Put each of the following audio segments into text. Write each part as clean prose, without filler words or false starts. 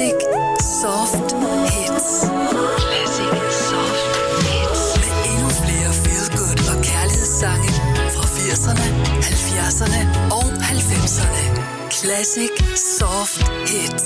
Classic Soft Hits. Classic Soft Hits. Med endnu flere feel-good og kærlighedssange fra 80'erne, 70'erne og 90'erne. Classic Soft Hits.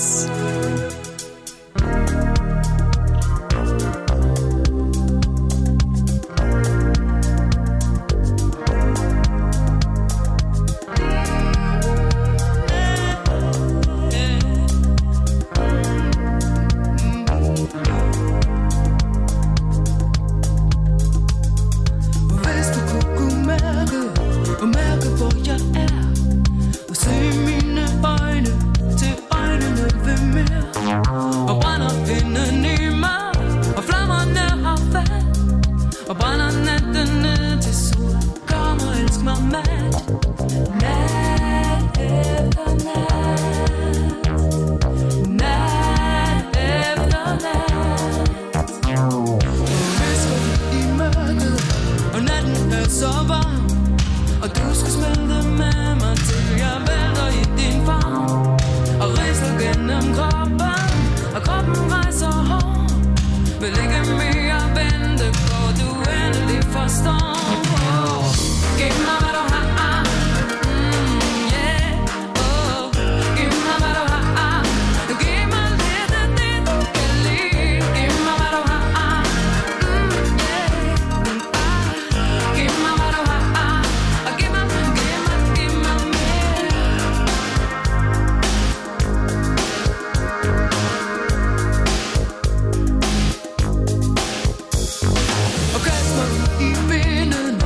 I vinden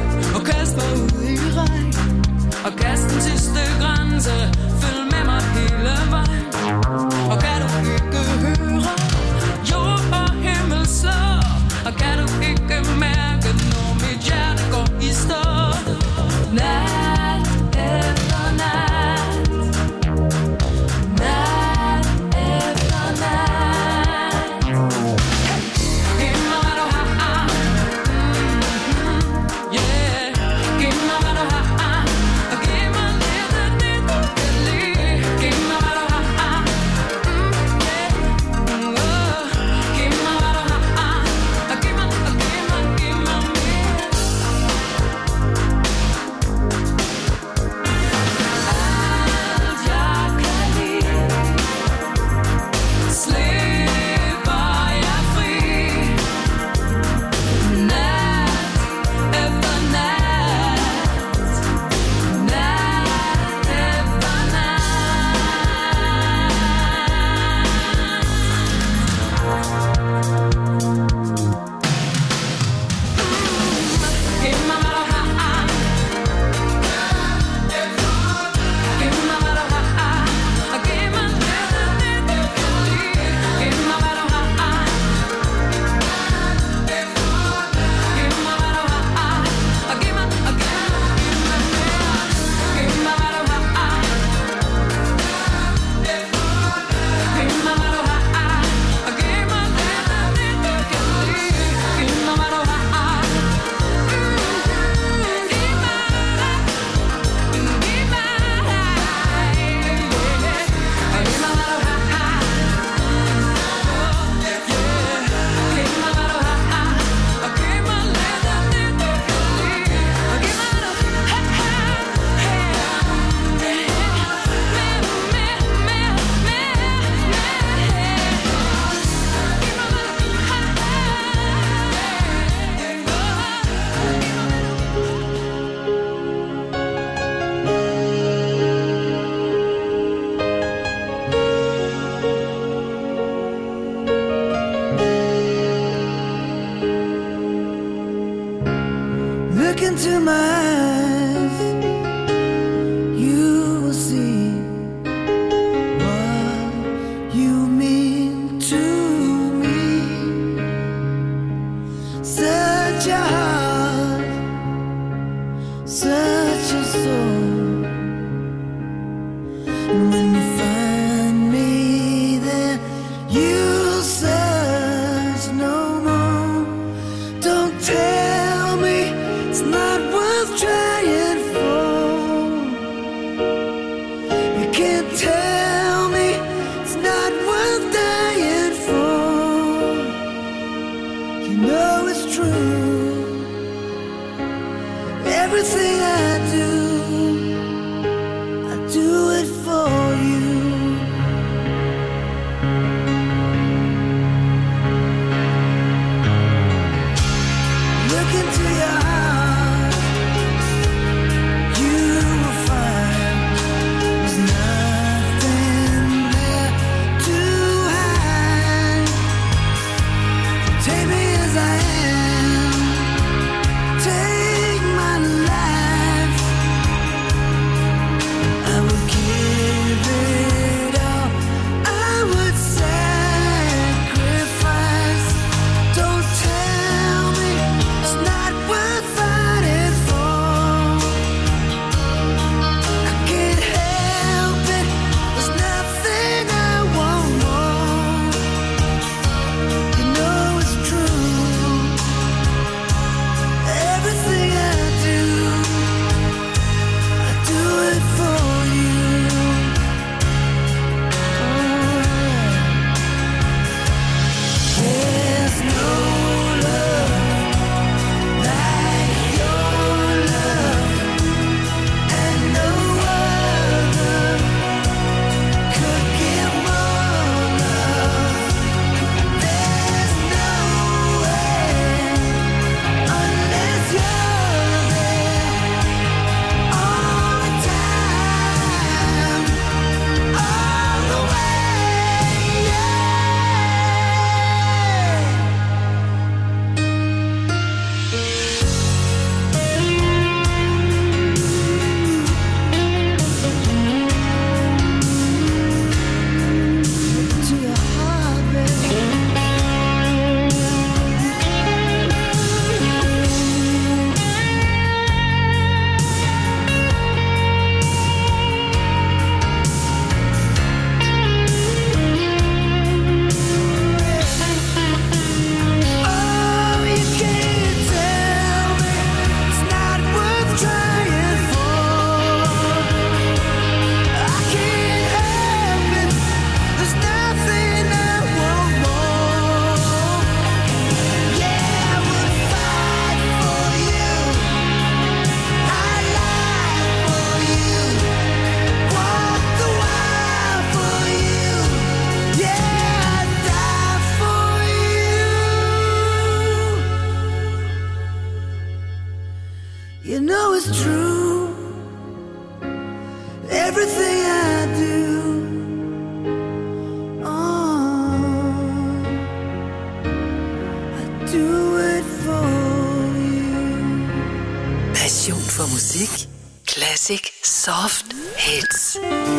for musik. Classic Soft Hits.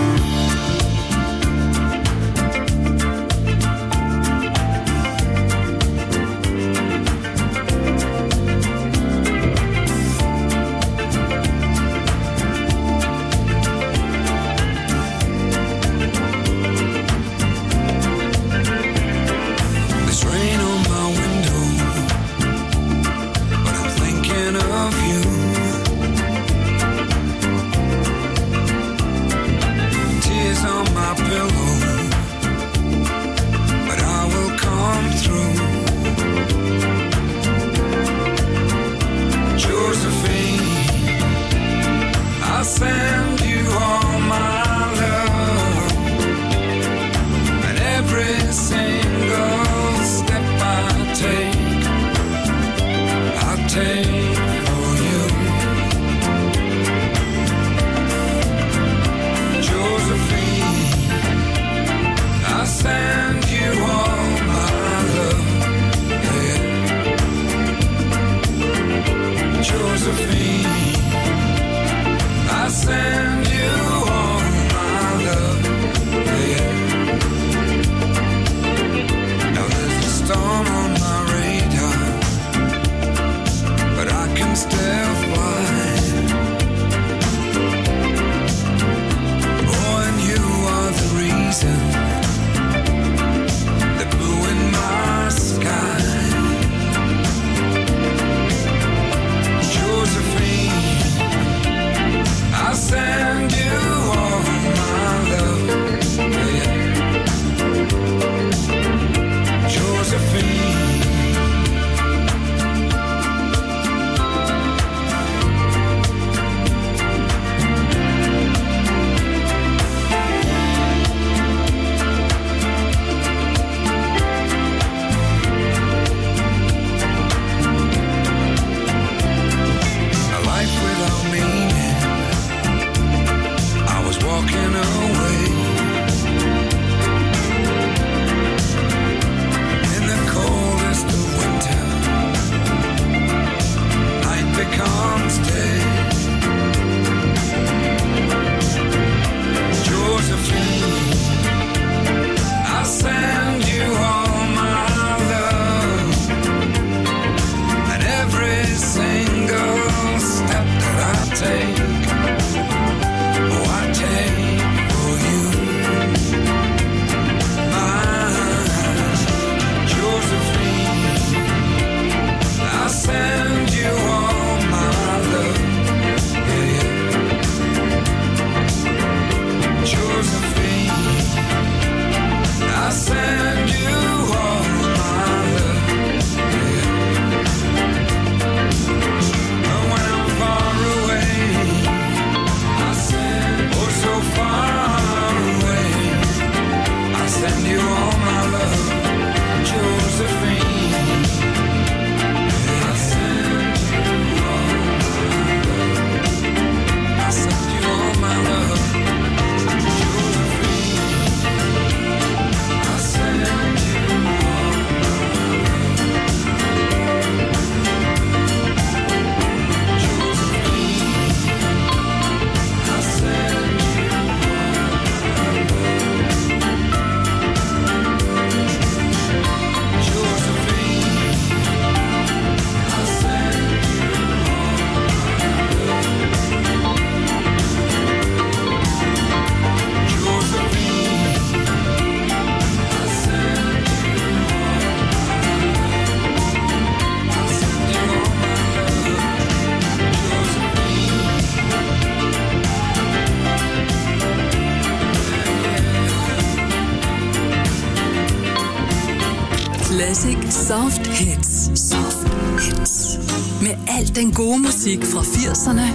Classic Soft Hits. Soft Hits. Med al den gode musik fra 80'erne,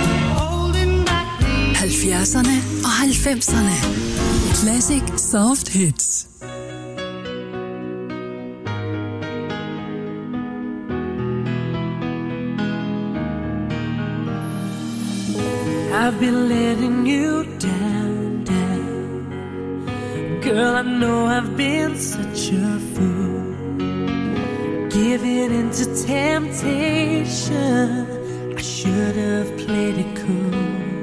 70'erne og 90'erne. Classic Soft Hits. I've been letting you down, Girl, I know I've been such a fool, giving into temptation. I should have played it cool.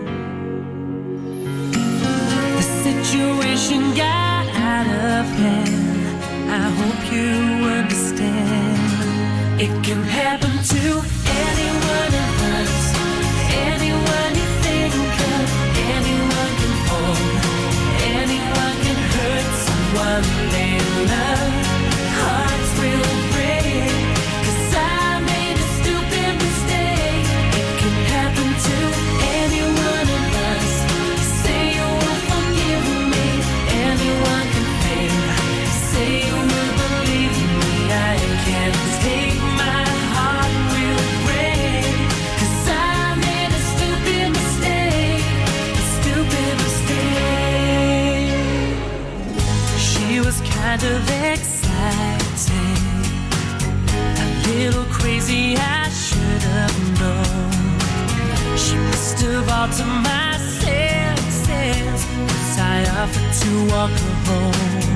The situation got out of hand. I hope you understand. It can happen to any one of us. Anyone you think of, anyone can fall. Anyone can hurt someone they love. Hearts will break, 'cause I made a stupid mistake. It can happen to any one of us. Say you will forgive me. Anyone can fail. Say you will believe me. I can't take my heart will break, 'cause I made a stupid mistake. A stupid mistake. She was kind of exciting, a little crazy, I should have known. She must have altered my senses, 'cause I offered to walk her home.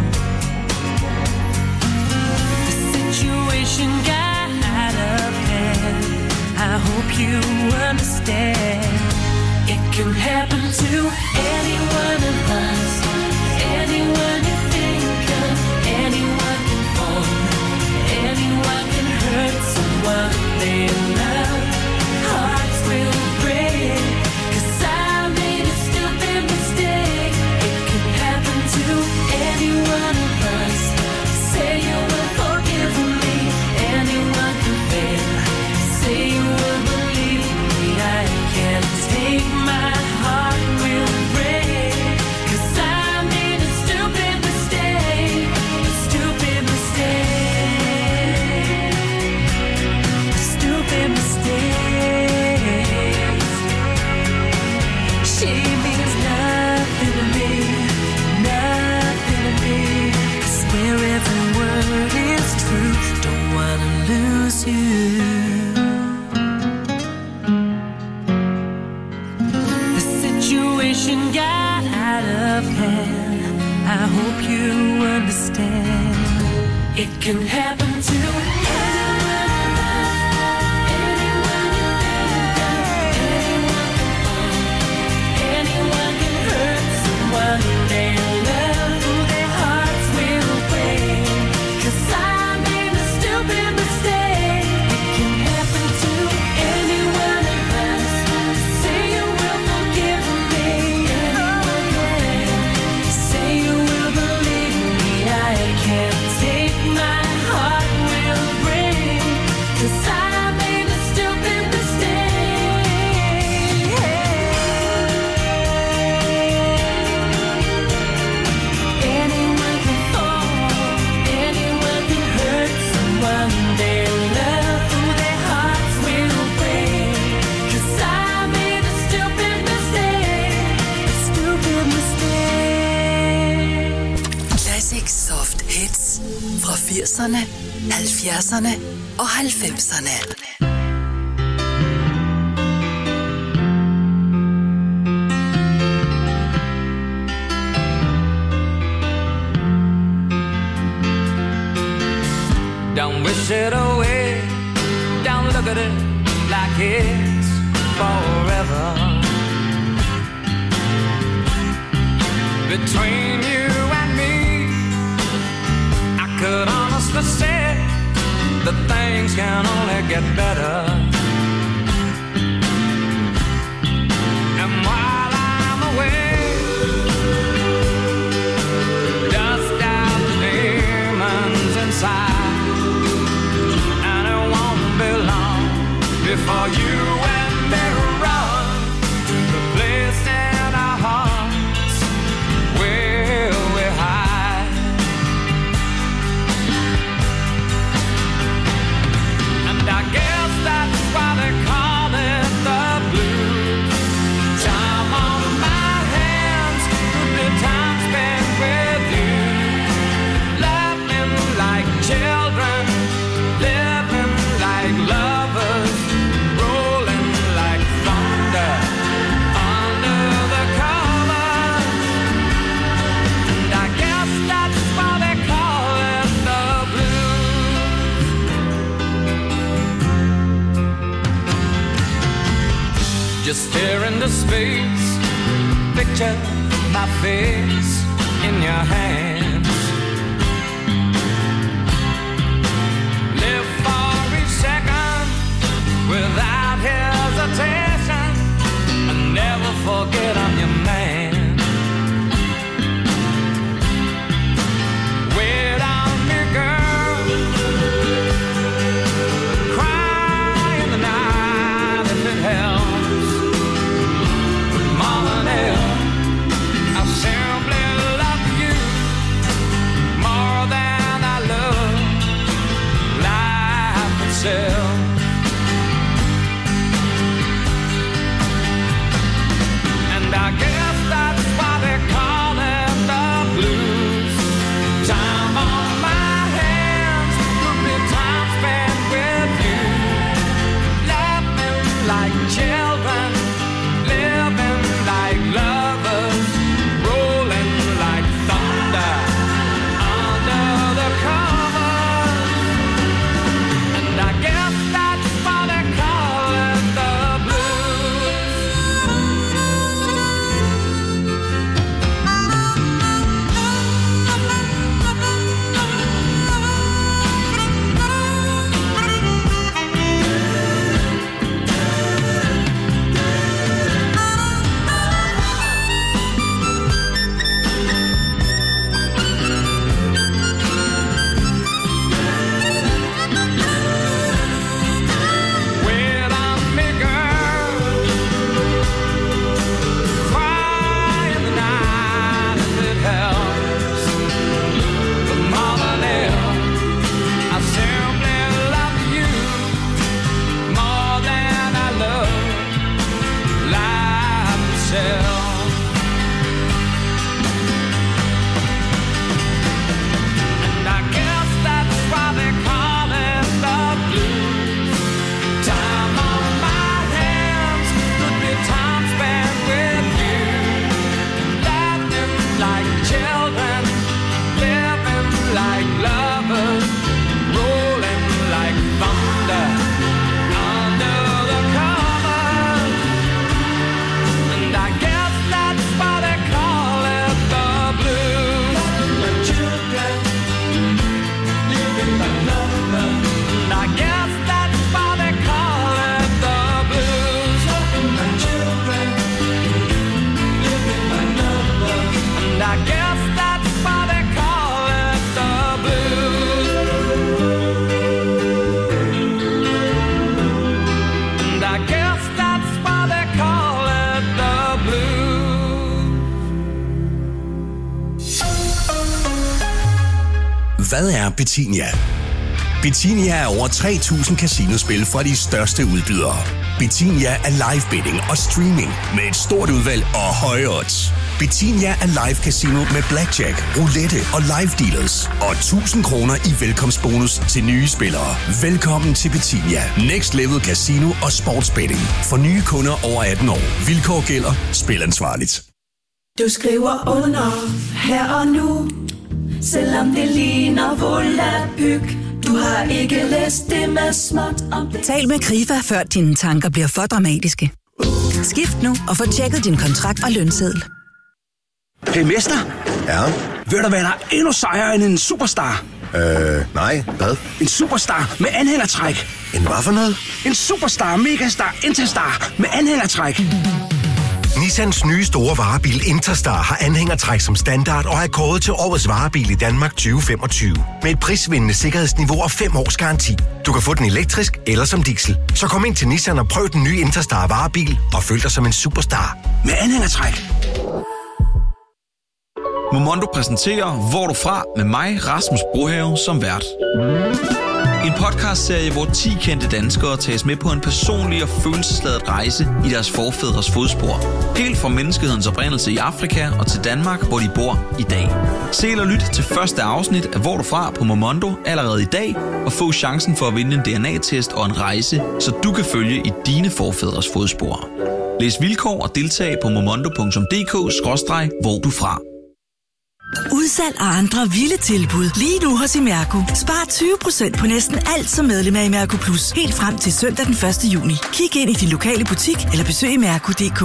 The situation got out of hand. I hope you understand. It can happen to any one of us. Anyone you think of, anyone can fall. Anyone can hurt someone they love. Hearts will break, 'cause I made a stupid mistake. It can happen to any one of us. Say you will forgive me. Anyone can fail. Say you will believe me. I can't take my heart will break, 'cause I made a stupid mistake. A stupid mistake. A stupid mistake. She means nothing to me. Nothing to me. I swear every word is true. Don't wanna lose you. The situation got out of hand. I hope you understand. It can happen to anyone of us. Anyone you think of, anyone can fall. Anyone can hurt someone they love. Their hearts will break, 'cause I made a stupid mistake. It can happen to any one of us. Say you will forgive me. Anyone can fail. Say you will believe me. I can't take my heart will break, 'cause I made a stupid mistake. Anyone can fall. Anyone can hurt someone they love. Their hearts will break, 'cause I made a stupid mistake. A stupid mistake. Classic Soft Hits fra 80'erne, 70'erne og 90'erne. Don't wish it away. Don't look at it like it's forever. Between you and me, I could honestly say that things can only get better. And while I'm away, dust out the demons inside. And it won't be long before you and me run to the place in our hearts where we hide. And I guess that's why they call it the blues. Time on my hands, good time spent with you. Laughing like children, living like lovers, rolling like thunder under the covers. And I guess that's why they call it the blues. space. Picture my face in your hands. Live for each second without hesitation, and never forget I'm your man. Wait on me, girl. Cry in the night if it helps. Mama and El, I simply love you more than I love life itself. And I guess that's why they call it the blues. Time on my hands would be time spent with you. Laughing like children, living like lovers, rolling like thunder under the covers. And I guess that's why they call it the blues. Wait on me, girl. Cry in the night if it helps. But Mama and El, I simply love you more than I love life itself. And I guess that's why they call it the blues. Time on my hands could be time spent with you. Laughing like children, living like lovers, rolling like thunder under the covers. And I guess that's why they call it the blues. Like children, living like lovers. And I guess that's why they call it the blues. Like children, living like lovers. And I guess that's why they call it the blues. And I guess that's why they call it the blues. Hvad er Betinia? Betinia er over 3.000 casinospil fra de største udbydere. Betinia er live betting og streaming med et stort udvalg og høje odds. Betinia er live casino med blackjack, roulette og live dealers. Og 1.000 kroner i velkomstbonus til nye spillere. Velkommen til Betinia. Next Level Casino og Sportsbetting. For nye kunder over 18 år. Vilkår gælder. Spil ansvarligt. Du skriver under her og nu, selvom det ligner volapyk. Du har ikke læst det med småt om det. Tal med Krifa, før dine tanker bliver for dramatiske. Skift nu og få tjekket din kontrakt og lønseddel. Hey mester, Ja? ved du hvad der er endnu sejere end en superstar? Nej, hvad? En superstar med anhængertræk. En hvad for noget? En superstar, megastar, interstar med anhængertræk. Nissans nye store varebil Interstar har anhængertræk som standard og er kåret til årets varebil i Danmark 2025. Med et prisvindende sikkerhedsniveau og 5 års garanti. Du kan få den elektrisk eller som diesel. Så kom ind til Nissan og prøv den nye Interstar varebil og føl dig som en superstar. Med anhængertræk. Momondo præsenterer Hvor er du fra? Med mig, Rasmus Brohave, som vært. En podcastserie, hvor 10 kendte danskere tages med på en personlig og følelsesladet rejse i deres forfædres fodspor. Helt fra menneskehedens oprindelse i Afrika og til Danmark, hvor de bor i dag. Se eller lyt til første afsnit af Hvor er du fra? På Momondo allerede i dag, og få chancen for at vinde en DNA-test og en rejse, så du kan følge i dine forfædres fodspor. Læs vilkår og deltag på momondo.dk/hvor du fra. udsalg og andre vilde tilbud lige nu hos Imerco. Spar 20% på næsten alt som medlem af Imerco Plus. Helt frem til søndag den 1. juni. Kig ind i din lokale butik eller besøg imerco.dk.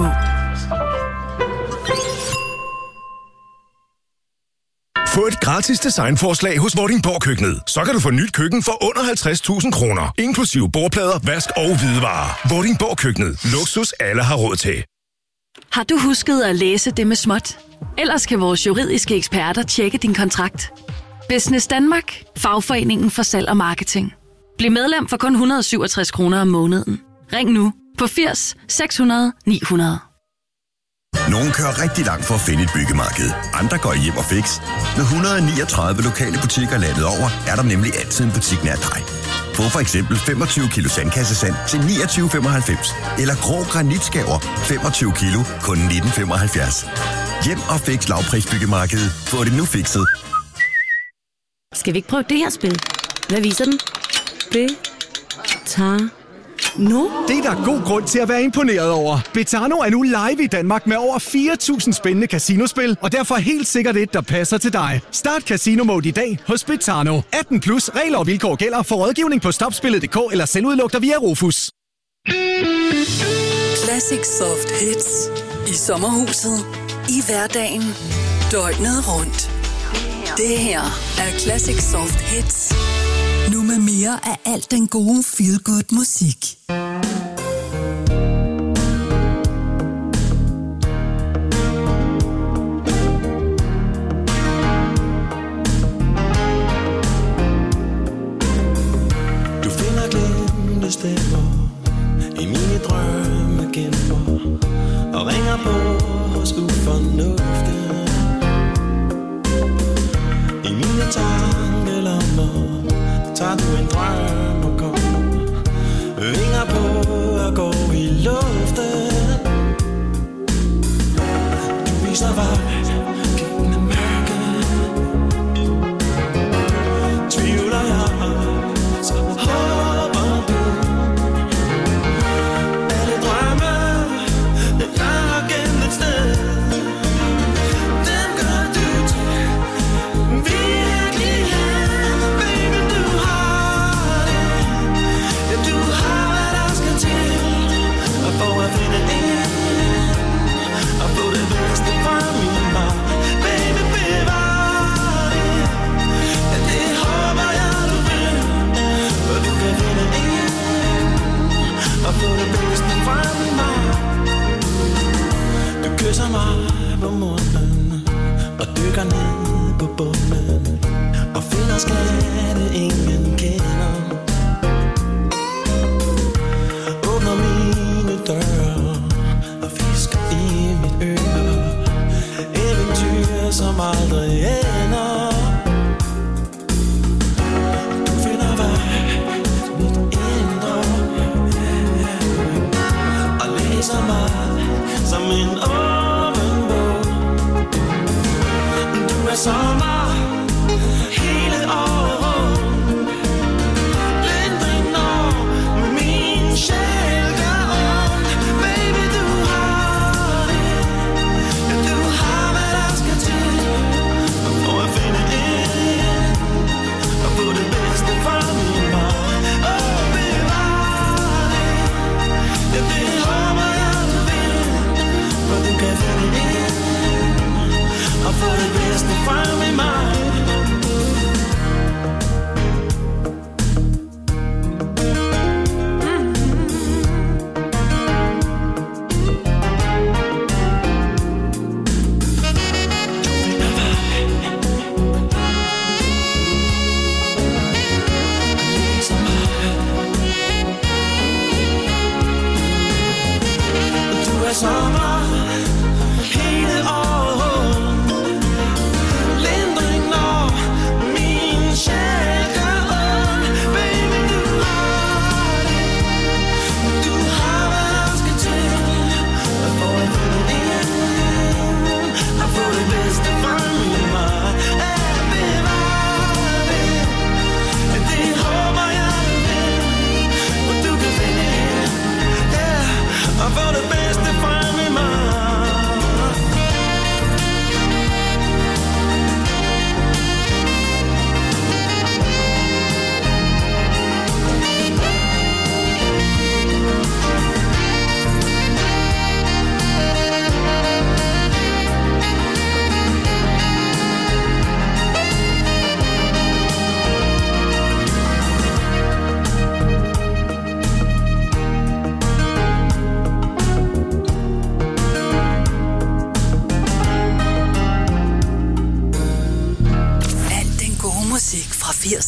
Få et gratis designforslag hos Vordingborg Køkkenet. Så kan du få nyt køkken for under 50.000 kroner. Inklusive bordplader, vask og hvidevarer. Vordingborg Køkkenet. Luksus alle har råd til. Har du husket at læse det med småt? Ellers kan vores juridiske eksperter tjekke din kontrakt. Business Danmark. Fagforeningen for salg og marketing. Bliv medlem for kun 167 kroner om måneden. Ring nu på 80 600 900. Nogle kører rigtig langt for at finde et byggemarked. Andre går hjem og fix. Med 139 lokale butikker landet over, er der nemlig altid en butik nær dig. Få for eksempel 25 kilo sandkassesand til 29,95. Eller grå granitskaver 25 kilo kun 19,75. Hjem og fix lavprisbyggemarkedet. Få det nu fikset. Skal vi ikke prøve det her spil? Hvad viser den? No? Det er der god grund til at være imponeret over. Betano er nu live i Danmark med over 4.000 spændende casinospil, og derfor helt sikkert et, der passer til dig. Start Casino Mode i dag hos Betano. 18 plus regler og vilkår gælder. For rådgivning på stopspillet.dk eller selvudluk dig via Rufus. Classic Soft Hits. I sommerhuset. I hverdagen. Døgnet rundt. Det her er Classic Soft Hits. Nu med mere af alt den gode feel-good musik. Du finder glemte stemmer i mine drømme gemmer og ringer på hos ufornuften. I mine tankelommer tager du en drøm og kommer, vinger på og går i luften. Du viser vej gennem mørket. Tvivler jeg, så håber du. Alle drømme, jeg har gemt et sted, dem gør du til virkelighed. Du kysser mig på munden og dykker ned på bunden og finder skatte ingen kender. Åbner mine døre og fisker i mit øre. Eventyr som aldrig ender. Du finder vej mit indre og læser mig som en åben bog. Du er sommer hele året.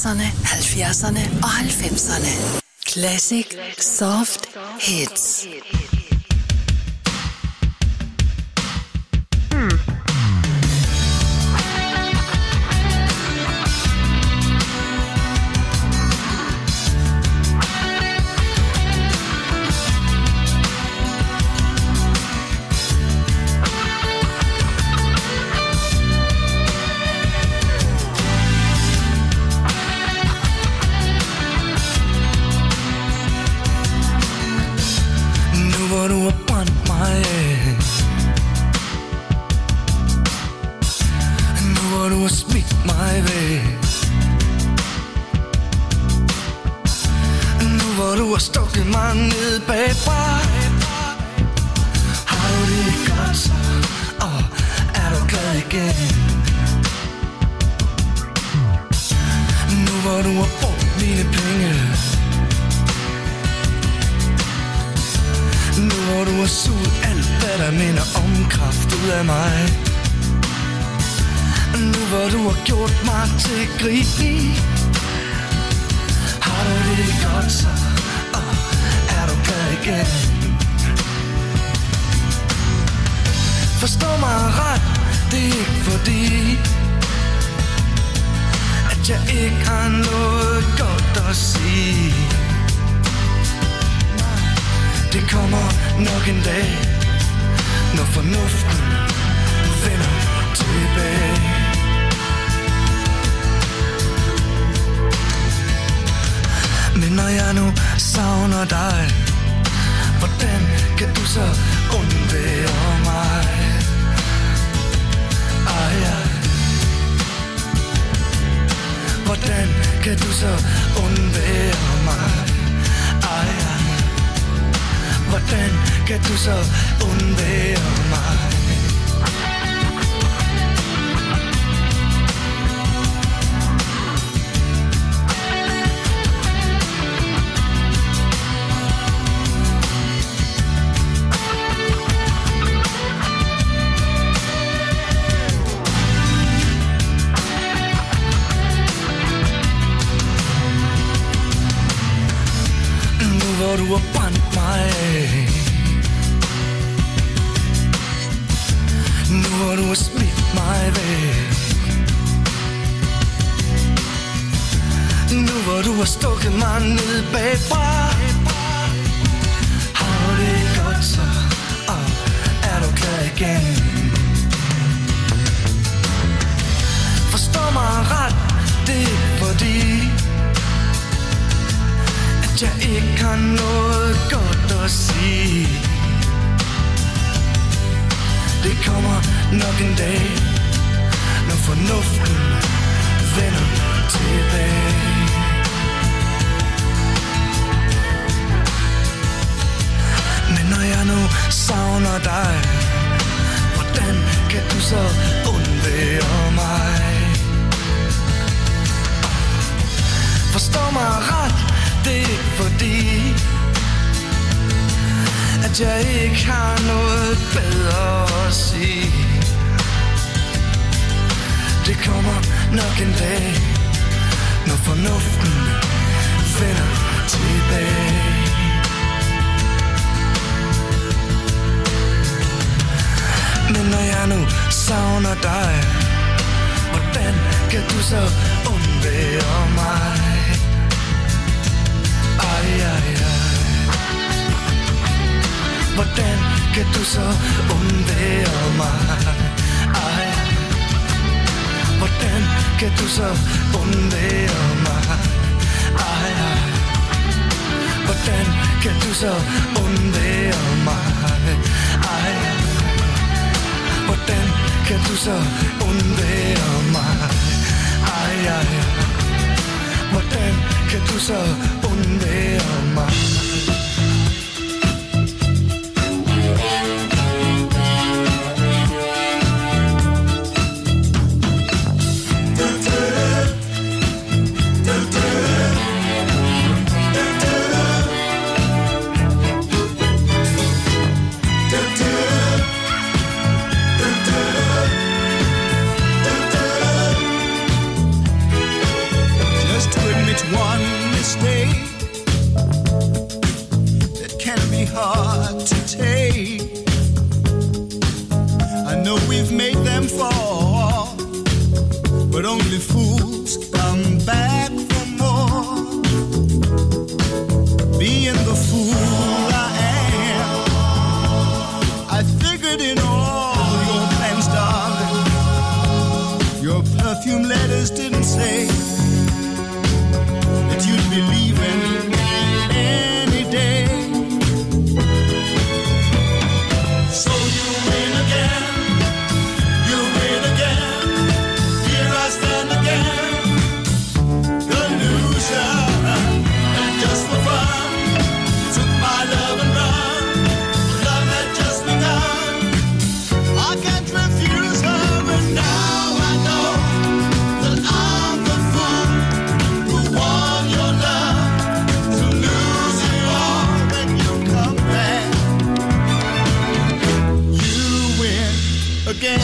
80'erne, 70'erne og 90'erne. Classic Soft Hits. Hvor du har brændt mig af, nu hvor du har smidt mig væk, nu hvor du har stukket mig ned bagfra. Har du det godt så, og er du glad igen? Nu hvor du har brugt mine penge, nu hvor du har suget alt, hvad der minder om kraft ud af mig. Nu hvor du har gjort mig til grin, har du det godt så, og er du glad igen? Forstå mig ret, det er ikke fordi, at jeg ikke har noget godt at sige. Det kommer nok en dag, når fornuften vender tilbage. Men når jeg nu savner dig, hvordan kan du så undvære mig? Hvordan kan du så undvære mig? Hvordan kan du så undvære mig? Nu hvor du har brændt mig af, nu hvor du har smidt mig væk, nu hvor du har stukket mig ned bagfra. Har du det godt så, og er du glad igen? Forstå mig ret, det er ikke fordi, at jeg ikke har noget godt at sige. Det kommer nok en dag, når fornuften vender tilbage. Men når jeg nu savner dig, hvordan kan du så undvære mig? Forstå mig ret, det er ikke fordi, at jeg ikke har noget bedre at sige. Det kommer nok en dag, når fornuften vender tilbage. Men når jeg nu savner dig, hvordan kan du så undvære mig? Hvordan kan du så undvære mig? Hvordan kan du så undvære mig? Hvordan kan du så undvære mig? Hvordan kan du så undvære mig? Hvordan kan du så undvære mig? Just hard to take. I know we've made them fall, but only fools come back for more. Being the fool I am, I figured in all your plans, darling, your perfume letters didn't say that you'd be leaving any day. So you win again, you win again. Here I stand again, the loser. And just for fun, you took my love and run. Love had just begun. I can't refuse her, and now I know that I'm the fool who won your love, to lose it all when you come back. You win again.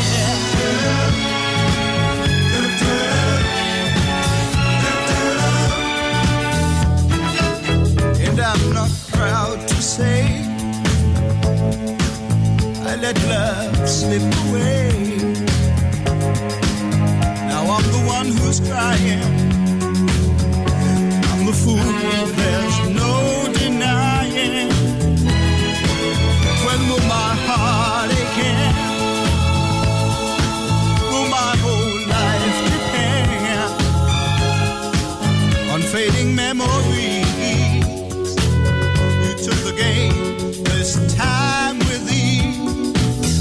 And I'm not proud to say I let love slip away. Now I'm the one who's crying, I'm the fool, there's no denying. When will my heart again? Will my whole life depend on fading memories? You took the game this time with ease.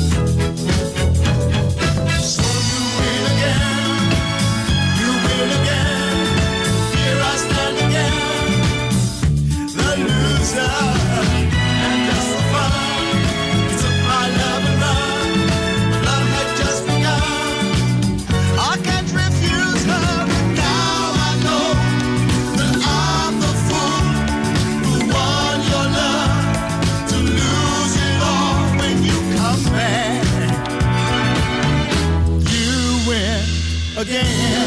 So you win again, you win again. Here I stand again, the loser. And just for fun, you took my love and run. Love had just begun. I can't refuse her, but now I know that I'm the fool who won your love, to lose it all when you come back. You win again.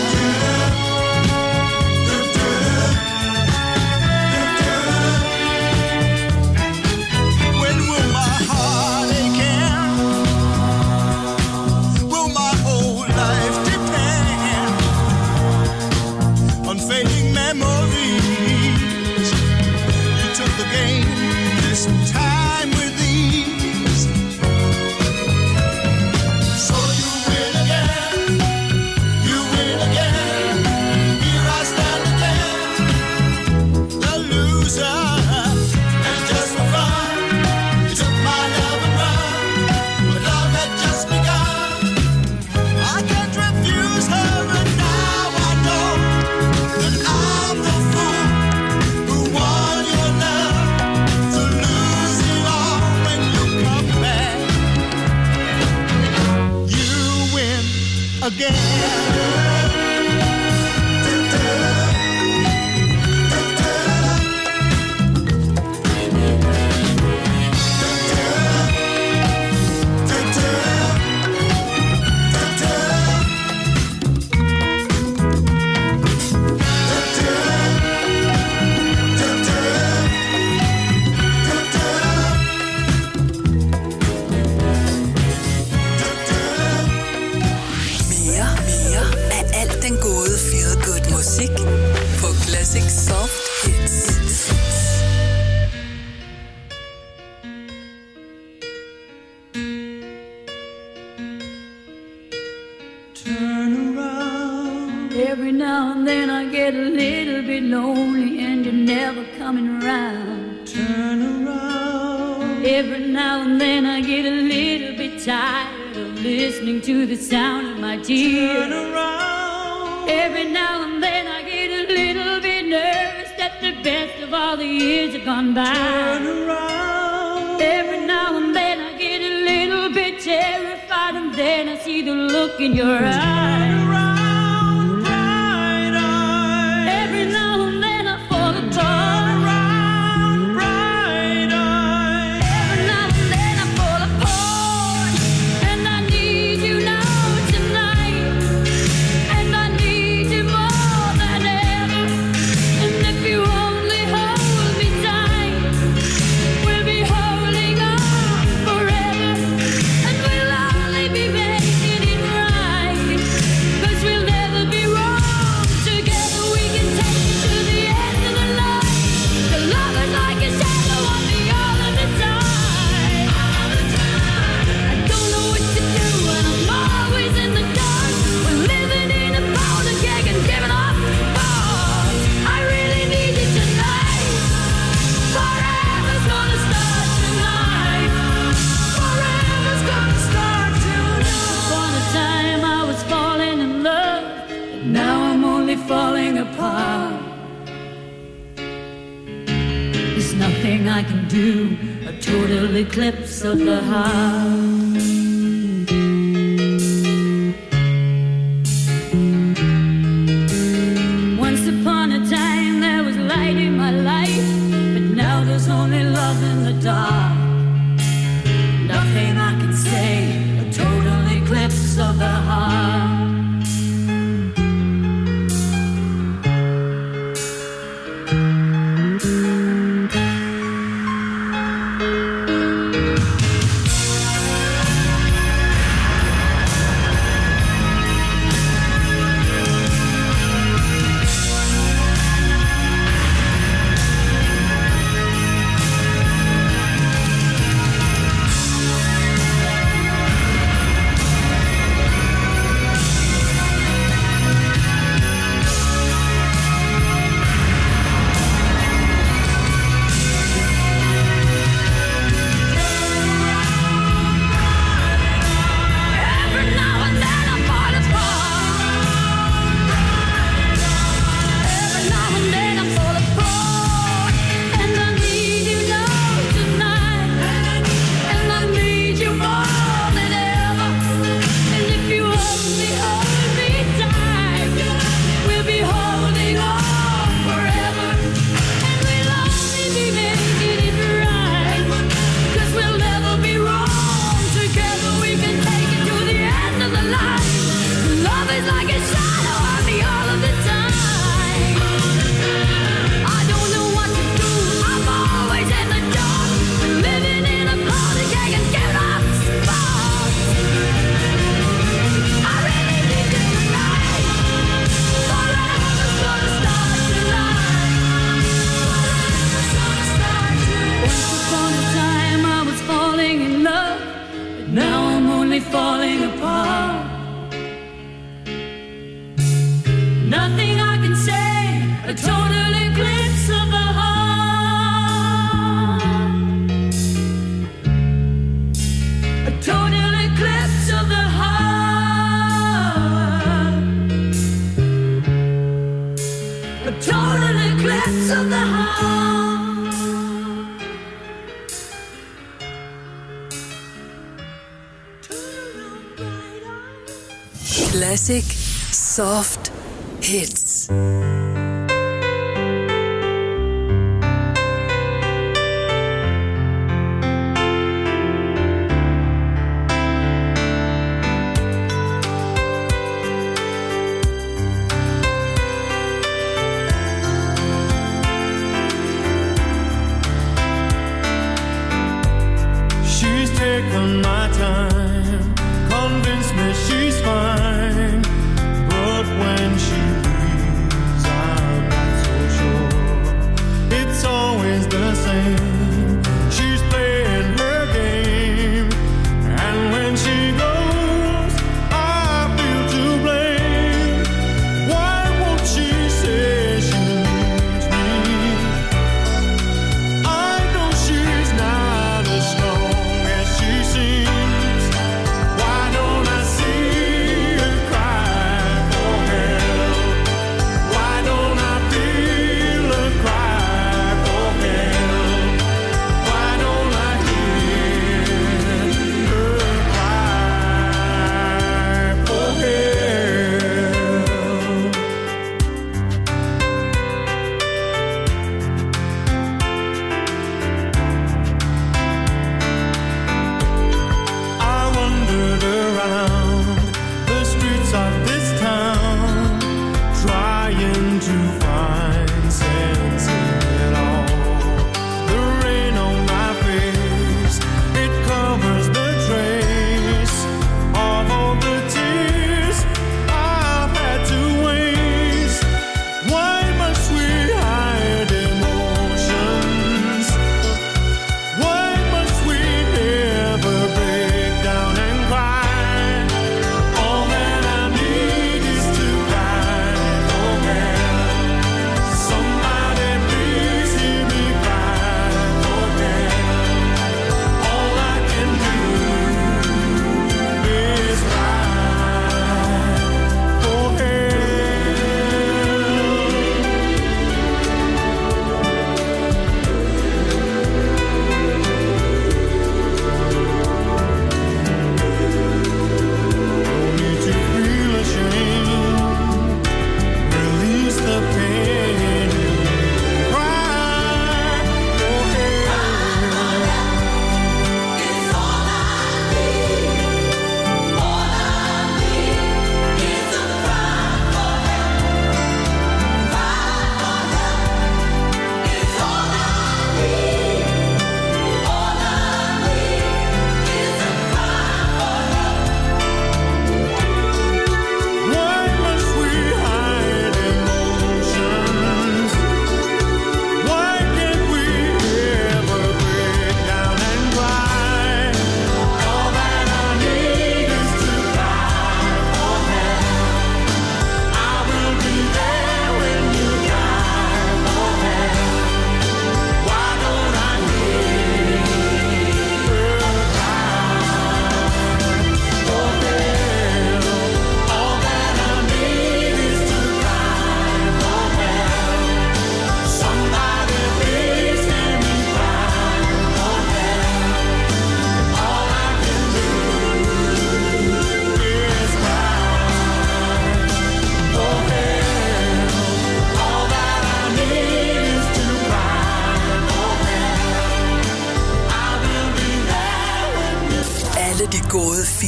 When will my heart again? Will my whole life depend on fading memories? You took the game this time with ease. So you win again, you win again. Here I stand again, the loser. And just for fun, you took my love and run. But love had just begun. I can't refuse her, and now I know that I'm the fool who won your love, to lose it all when you come back. You win again. Mere af alt den gode feel good musik på Classic Soft Hits. Turn around. Every now and then I get a little bit lonely and you're never coming around. Turn around. Every now and then I get a little bit tired of listening to the sound of my tears. Turn around. Every now and then I get a little bit nervous that the best of all the years have gone by. Turn around. Every now and then I get a little bit terrified, and then I see the look in your eyes. Turn around, bright eyes. Every now and then I fall apart. Turn around, bright eyes. Every now and then I fall apart, and I need you now tonight, and I need you more than ever. And if you only hold me tight, we'll be holding nothing I can do, a total eclipse of the heart. Once upon a time there was light in my life, but now there's only love in the dark. Nothing I can say, a total eclipse of the heart. Classic Soft Hits. She's taken my time, convinced me she's fine, but when she leaves, I'm not so sure. It's always the same. She's playing her game, and when she goes, I feel to blame. Why won't she say she needs me? I know she's not as strong as she seems. Why don't I see her cry?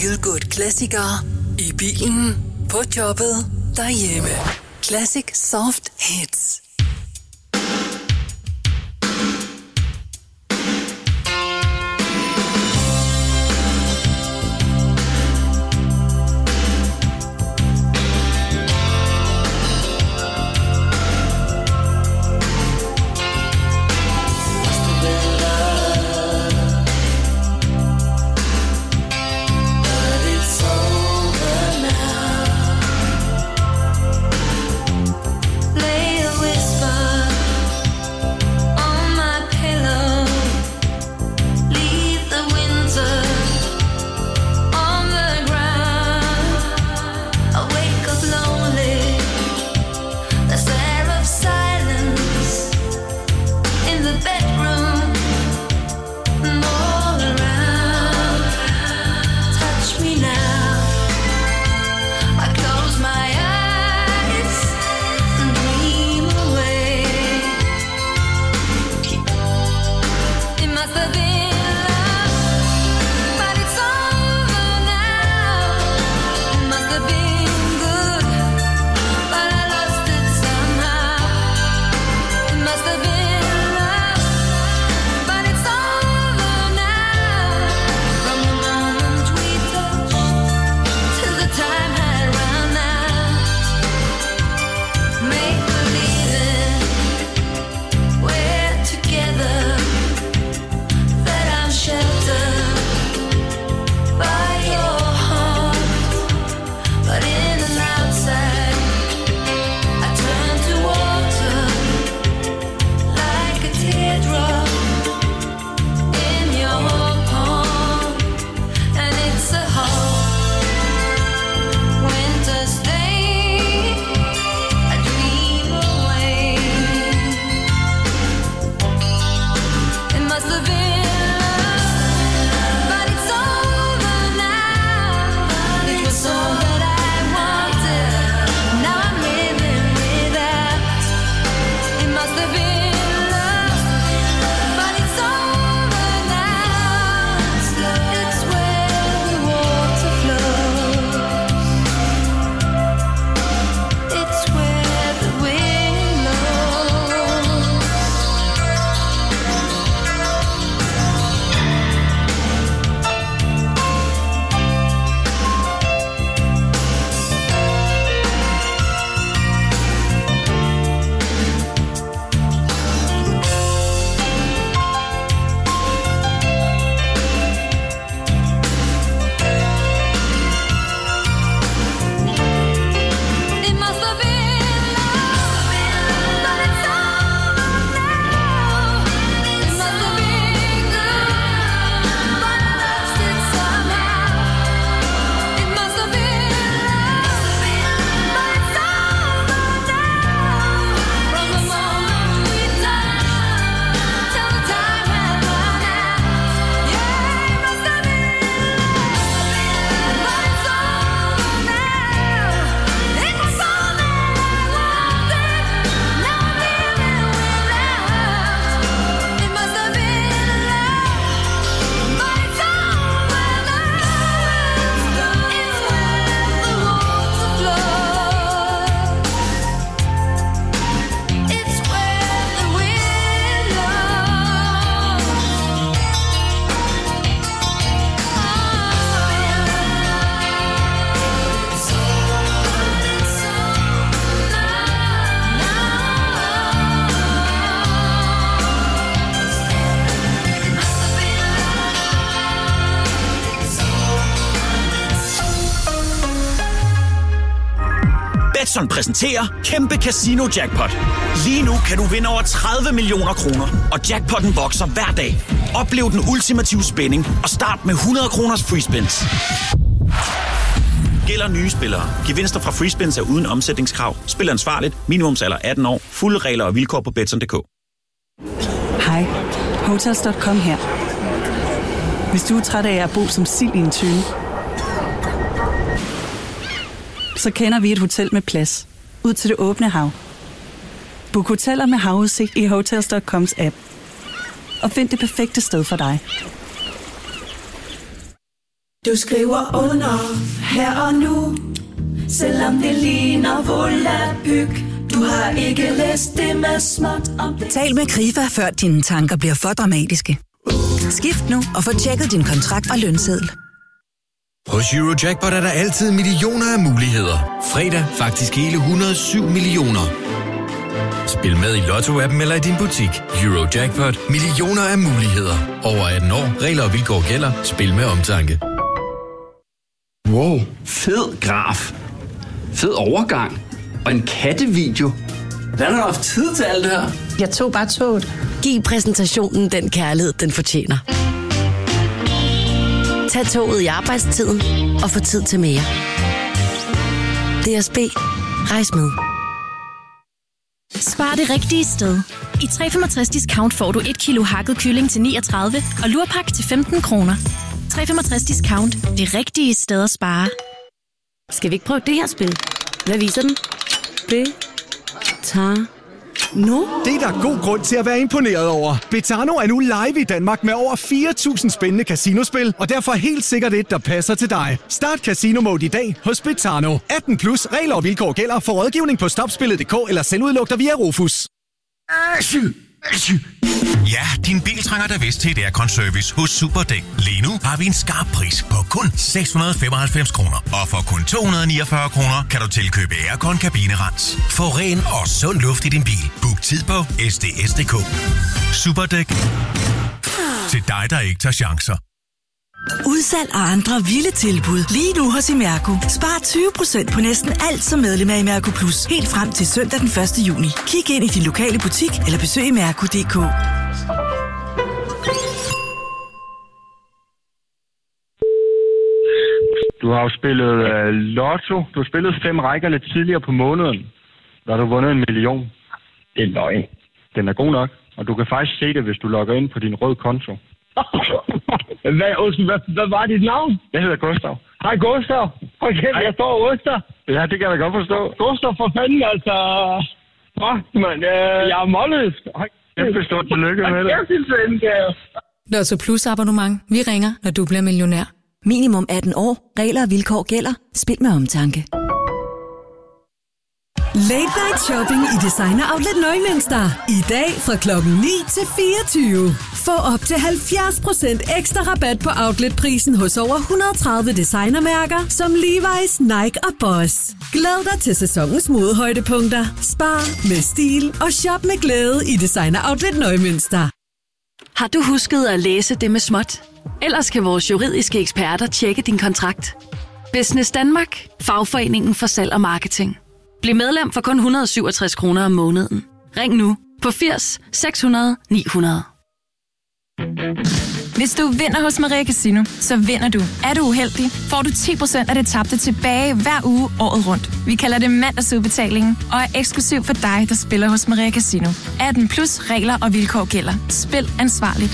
feel-good-klassikere i bilen, på jobbet, derhjemme. Classic Soft Hits. Betson præsenterer Kæmpe Casino Jackpot. Lige nu kan du vinde over 30 millioner kroner, og jackpotten vokser hver dag. Oplev den ultimative spænding og start med 100 kroners free spins. Gælder nye spillere. Gevinster fra free spins er uden omsætningskrav. Spil ansvarligt. Minimumsalder 18 år. Fulde regler og vilkår på Betson.dk. Hej. Hotels.com her. Hvis du er træt af at bo som sild i en tønde, så kender vi et hotel med plads. Ud til det åbne hav. Book hoteller med havudsigt i Hotels.coms app. Og find det perfekte sted for dig. Du skriver under her og nu, selvom det ligner volapyk. Du har ikke læst det med småt om det. Tal med Krifa, før dine tanker bliver for dramatiske. Skift nu og få tjekket din kontrakt og lønseddel. Hos Eurojackpot er der altid millioner af muligheder. Fredag faktisk hele 107 millioner. Spil med i Lotto-appen eller i din butik. Eurojackpot. Millioner af muligheder. Over 18 år. Regler og vilkår gælder. Spil med omtanke. Wow, fed graf. Fed overgang. Og en kattevideo. Hvordan har du haft tid til alt det her? Jeg tog bare toget. Giv præsentationen den kærlighed, den fortjener. Tag toget i arbejdstiden og få tid til mere. DSB. Rejs med. Spar det rigtige sted. I 365 Discount får du 1 kilo hakket kylling til 39 og lurpak til 15 kroner. 365 Discount. Det rigtige sted at spare. Skal vi ikke prøve det her spil? Hvad viser den? Betano. Det er der god grund til at være imponeret over. Betano er nu live i Danmark med over 4.000 spændende casinospil, og derfor helt sikkert et, der passer til dig. Start Casino Mode i dag hos Betano. 18 plus, regler og vilkår gælder. For rådgivning på stopspillet.dk eller selvudlugter via Rufus. Ja, din bil trænger da vist til et aircon-service hos Superdæk. Lige nu har vi en skarp pris på kun 695 kroner. Og for kun 249 kroner kan du tilkøbe aircon kabinerens. Få ren og sund luft i din bil. Book tid på sds.dk. Superdæk. Til dig, der ikke tager chancer. Udsalg og andre vilde tilbud. Lige nu hos Imerco. Spar 20% på næsten alt, som medlem af Imerco Plus. Helt frem til søndag den 1. juni. Kig ind i din lokale butik eller besøg imerco.dk. Du har jo spillet lotto. Du har spillet 5 rækker lidt tidligere på måneden. Der har du vundet 1 million. Det er løgn. Den er god nok. Og du kan faktisk se det, hvis du logger ind på din røde konto. Hvad var dit navn? Jeg hedder Gustav. Hej Gustav. Okay, jeg står og ryster. Ja, det kan jeg da godt forstå. Gustav, for fanden, altså. Fuck, man. Jeg er mollet. Kæmpe stort tillykke med det. Lotto Plus abonnement. Vi ringer, når du bliver millionær. Minimum 18 år. Regler og vilkår gælder. Spil med omtanke. Late Night Shopping i Designer Outlet Neumünster. I dag fra klokken 9 til 24. Få op til 70% ekstra rabat på outletprisen hos over 130 designermærker som Levi's, Nike og Boss. Glæd dig til sæsonens modehøjdepunkter. Spar med stil og shop med glæde i Designer Outlet Neumünster. Har du husket at læse det med småt? Ellers kan vores juridiske eksperter tjekke din kontrakt. Business Danmark. Fagforeningen for salg og marketing. Bliv medlem for kun 167 kroner om måneden. Ring nu på 80 600 900. Hvis du vinder hos Maria Casino, så vinder du. Er du uheldig, får du 10% af det tabte tilbage hver uge året rundt. Vi kalder det mandagsudbetalingen og er eksklusiv for dig, der spiller hos Maria Casino. 18 plus regler og vilkår gælder. Spil ansvarligt.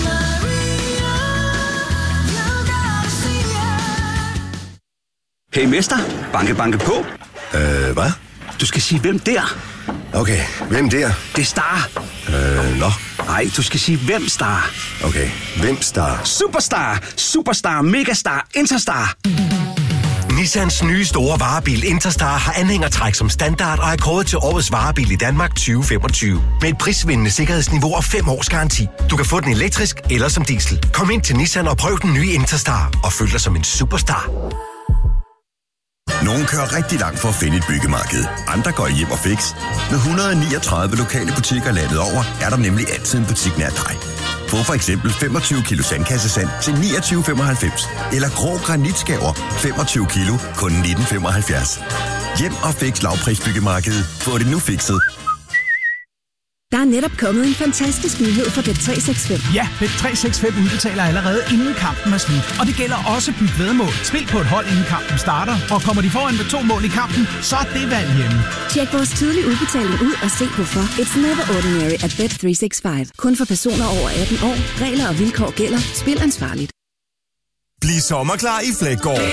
Hey mester, banke banke på. Hvad? Du skal sige, hvem der? Okay, hvem der? Det er Star. Nå. Nej, du skal sige, hvem Star. Okay, hvem Star? Superstar, Superstar, Megastar, Interstar. Nissans nye store varebil Interstar har anhængertræk som standard og er kåret til årets varebil i Danmark 2025. Med et prisvindende sikkerhedsniveau og 5 års garanti. Du kan få den elektrisk eller som diesel. Kom ind til Nissan og prøv den nye Interstar og føl dig som en superstar. Nogle kører rigtig langt for at finde et byggemarked. Andre går hjem og fix. Med 139 lokale butikker landet over, er der nemlig altid en butik nær dig. Få for eksempel 25 kilo sandkassesand til 29,95. Eller grå granitskaver 25 kilo kun 19,75. Hjem og fix lavprisbyggemarkedet. Få det nu fikset. Der er netop kommet en fantastisk nyhed for Bet365. Ja, Bet365 udbetaler allerede inden kampen er slut. Og det gælder også byt væddemål. Spil på et hold inden kampen starter. Og kommer de foran med 2 mål i kampen, så er det valg hjemme. Tjek vores tidlige udbetaling ud og se hvorfor. It's never ordinary at Bet365. Kun for personer over 18 år. Regler og vilkår gælder. Spil ansvarligt. Bliv sommerklar i Flækgaard.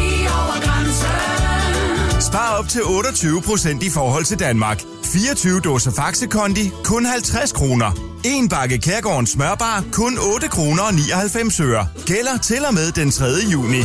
Spar op til 28% i forhold til Danmark. 24 dåser Faxe Kondi, kun 50 kroner. En bakke Kærgårdens smørbar kun 8 kroner og 99 øre. Gælder til og med den 3. juni.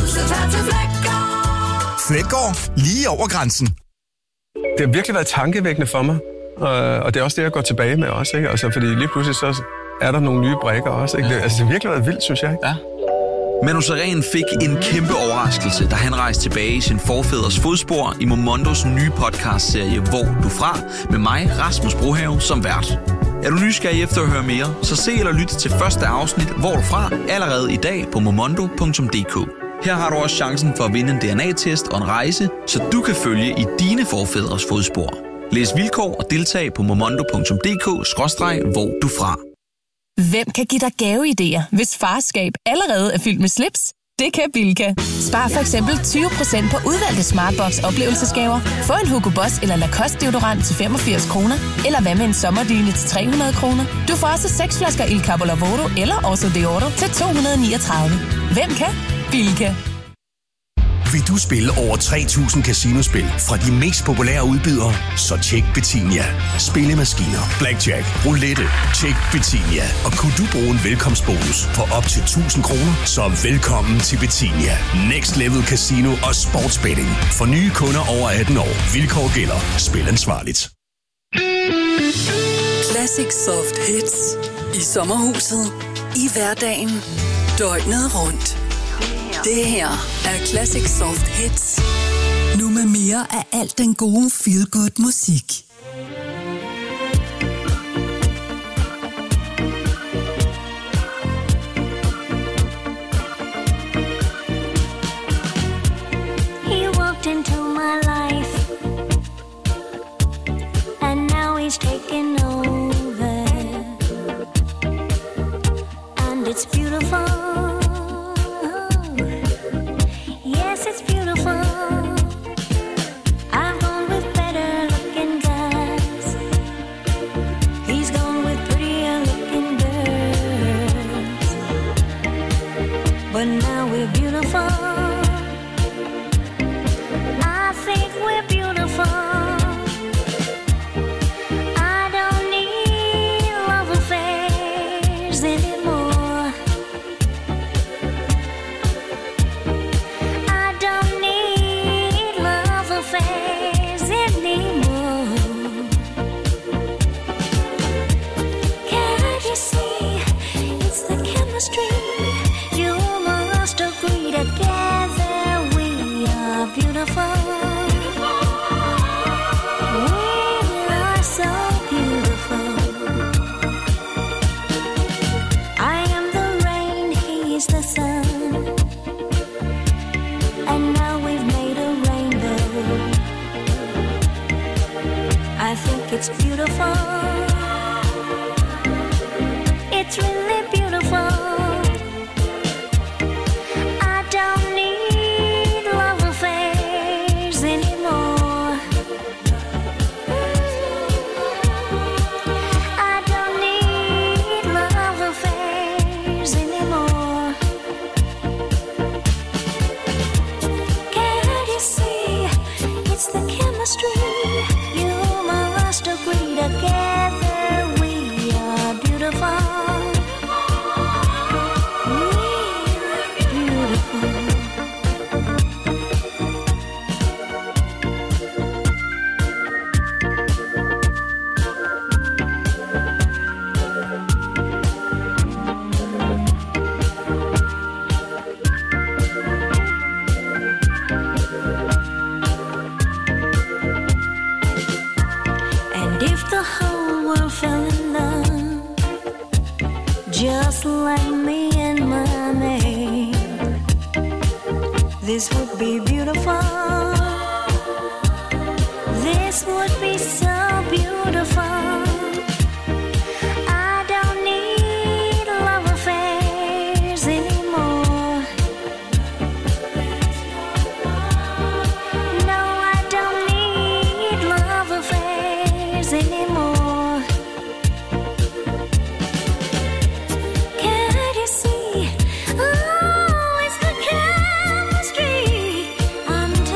Fleggaard, lige over grænsen. Det har virkelig været tankevækkende for mig, og det er også det, jeg går tilbage med også, ikke? Altså, fordi lige pludselig så er der nogle nye brikker også, ikke? Det har virkelig været vildt, synes jeg. Ja. Manu Sareen fik en kæmpe overraskelse, da han rejste tilbage i sin forfædres fodspor i Momondos nye podcastserie Hvor du fra, med mig, Rasmus Brohave, som vært. Er du nysgerrig efter at høre mere, så se eller lyt til første afsnit Hvor du fra allerede i dag på momondo.dk. Her har du også chancen for at vinde en DNA-test og en rejse, så du kan følge i dine forfædres fodspor. Læs vilkår og deltag på momondo.dk/hvor du fra. Hvem kan give dig gaveidéer, hvis farskab allerede er fyldt med slips? Det kan Bilka. Spar for eksempel 20% på udvalgte Smartbox oplevelsesgaver. Få en Hugo Boss eller Lacoste deodorant til 85 kroner. Eller hvad med en sommerdyne til 300 kroner. Du får også 6 flasker Il Capo Lavoro eller Oso Deodoro til 239. Hvem kan? Bilka. Vil du spille over 3.000 casinospil fra de mest populære udbydere? Så tjek Betinia. Spillemaskiner, blackjack, roulette. Tjek Betinia. Og kunne du bruge en velkomstbonus på op til 1.000 kroner? Så velkommen til Betinia. Next Level Casino og Sportsbetting. For nye kunder over 18 år. Vilkår gælder. Spil ansvarligt. Classic Soft Hits. I sommerhuset. I hverdagen. Døgnet rundt. Det her er Classic Soft Hits. Nu med mere af alt den gode feel-good musik. He walked into my life, and now he's taking over, and it's beautiful. It's beautiful. I've gone with better looking guys. He's gone with prettier looking girls. But now we're beautiful. I think we're beautiful. I don't need love affairs anymore. Affairs anymore. Can't you see it's the chemistry? You must agree together we are beautiful. We are so beautiful. I am the rain, he's the sun, and now we've made a rainbow. I think it's beautiful. It's really beautiful. I don't need love affairs anymore. I don't need love affairs anymore. Can't you see it's the chemistry? Must agree together we are beautiful. We're beautiful. If the whole world fell in love, just like me and my name, this would be beautiful. This would be so beautiful. I don't need love affairs anymore. No, I don't need love affairs anymore. Can't you see? Oh, it's the chemistry. I'm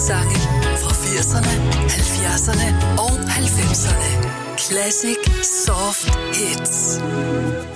Sange fra 80'erne, 70'erne og 90'erne. Classic Soft Hits.